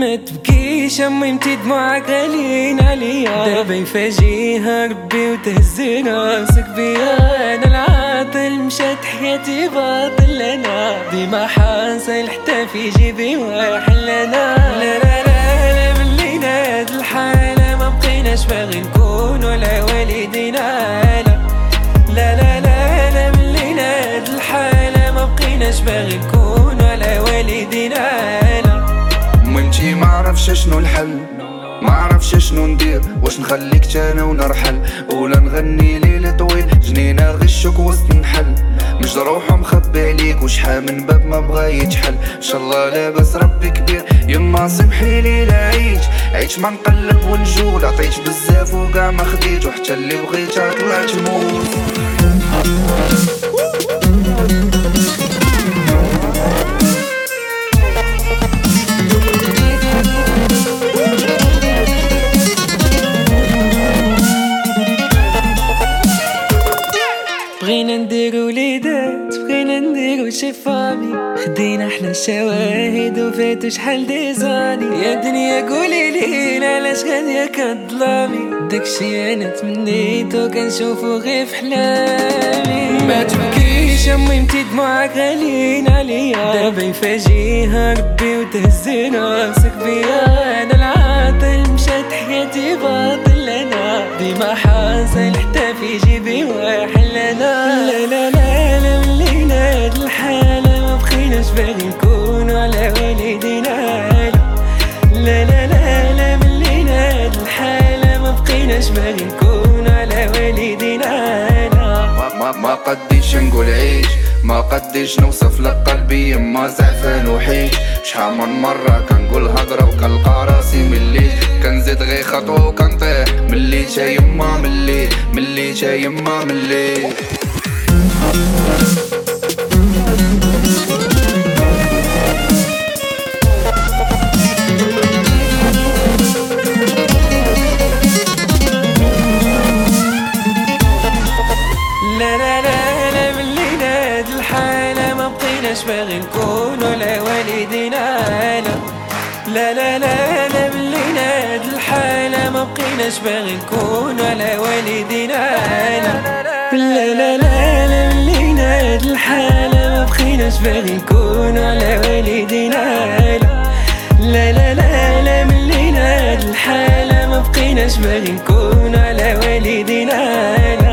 ما تبكيش امي انتي دموعك غاليين عليا، دابا يفاجيها ربي وتهز راسك بيا. انا العاطل مشات حياتي باطل، انا ديما حاصل حتى في جيبي واحل. انا لا لا لا لا ملي ناد الحالة ما بقيناش باغي نكون ولا والدينا. لا لا لا لا ملي ناد الحالة ما بقيناش باغي نكون ولا والدينا. وانتي معرفش شنو الحل، معرفش شنو ندير، واش نخليك تانا ونرحل ولا نغني ليل طويل جنينة غشك وسط نحل. مجروح ومخبي عليك وشحال من باب ما بغا يتحل. ان شاء الله لاباس ربي كبير، يما سمحي لي لا عيش ما نقلب ونجول. عطيت بزاف وكاع ما خديت، وحتى اللي بغيتها طلعت موت. بغينا نديرو وليدات، بغينا نديرو شي فامي، خدينا احلى الشواهد وفاتو شحال ديزاني. يا دنيا قولي لي علاش غادية كظلامي، داكشي انا تمنيتو كنشوفو غير في حلامي. ما تبكيش امي انتي دموعك غاليين عليا، دابا يفاجيها ربي وتهز راسك بيا. انا العاطل مشات حياتي باطل، انا ديما حاصل حتى في جيبي واحل. انا لا لا لا لا ملي ناد الحالة ما بقيناش باغي نكون على والدينا. لا لا لا لا ملي ناد الحالة ما بقيناش باغي نكون على والدينا. ما قديش نقول عيش، ما قديش نوصف لك قلبي يما زعفان وحيش. شحال من مرة كنقول هضرة وكنلقى راسي مليت، كنزيد غير خطوة وكنطيح مليت يا يما مليت، مليت يا يما مليت. لا لا لا لا ملي ناد الحالة ما بقيناش باغي نكون ولا والدينا. لا لا لا لا ملي ناد الحالة ما بقيناش باغي نكون ولا والدينا. لا لا لا لا ملي ناد الحالة ما بقيناش باغي نكون ولا والدينا. لا لا لا لا ملي ناد الحالة ما بقيناش باغي نكون ولا والدينا.